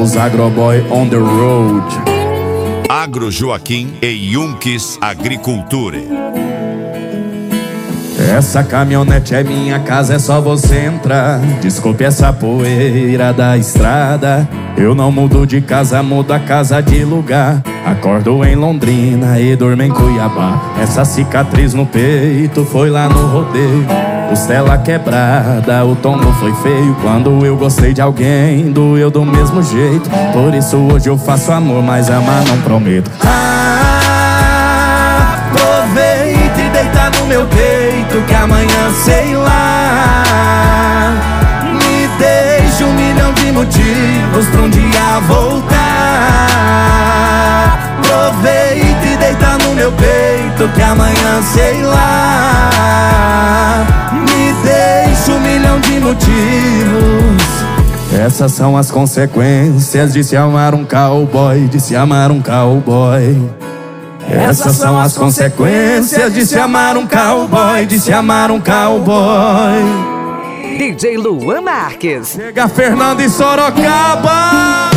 Somos Agroboy on the road. Agro Joaquim e Yunques Agriculture. Essa caminhonete é minha casa, é só você entrar. Desculpe essa poeira da estrada. Eu não mudo de casa, mudo a casa de lugar. Acordo em Londrina e durmo em Cuiabá. Essa cicatriz no peito foi lá no rodeio. Costela quebrada, o tombo foi feio. Quando eu gostei de alguém, doeu do mesmo jeito. Por isso hoje eu faço amor, mas amar não prometo. Aproveita e deita no meu peito, que amanhã sei lá. Me deixa 1 milhão de motivos pra um dia voltar. Aproveita e deita no meu peito, que amanhã sei lá. Me deixa 1 milhão de motivos. Essas são as consequências de se amar um cowboy, de se amar um cowboy. Essas são as consequências de se amar um cowboy, de se amar um cowboy. DJ Luan Marques. Chega Fernando e Sorocaba.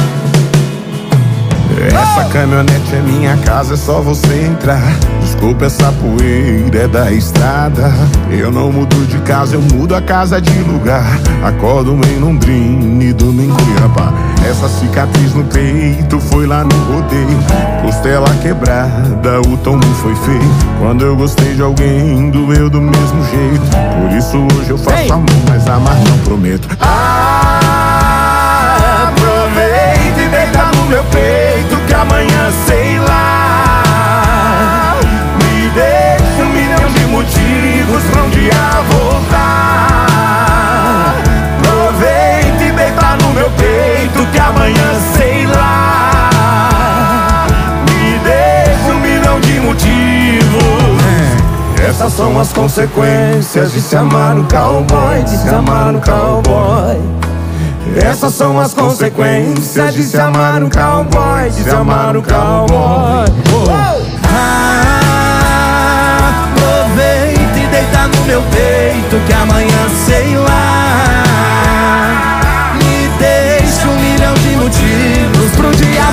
Essa caminhonete é minha casa, é só você entrar. Desculpa essa poeira, é da estrada. Eu não mudo de casa, eu mudo a casa de lugar. Acordo em Londrina e durmo em Cuiabá. Essa cicatriz no peito foi lá no rodeio. Costela quebrada, o tombo foi feio. Quando eu gostei de alguém, doeu do mesmo jeito. Por isso hoje eu faço amor, mas amar não prometo. Aproveita e deita no meu peito, que amanhã sei lá. Me deixa 1 milhão de motivos pra um dia voltar. Aproveita e deita no meu peito, que amanhã sei lá. Me deixa 1 milhão de motivos. Essas são as consequências de se amar um cowboy, de se amar um cowboy. Essas são as consequências de se amar um cowboy, de se amar um cowboy. Aproveita e deita no meu peito, que amanhã sei lá. Me deixa 1 milhão de motivos pro dia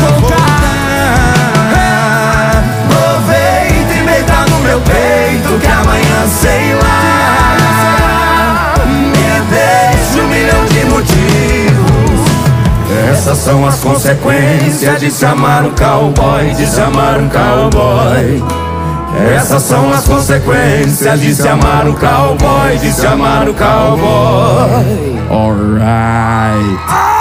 voltar. Aproveita e deita no meu peito, que amanhã sei lá. Me deixa 1 milhão de motivos. Essas são as consequências de se amar um cowboy, de se amar um cowboy. Essas são as consequências de se amar um cowboy, de se amar um cowboy. Alright.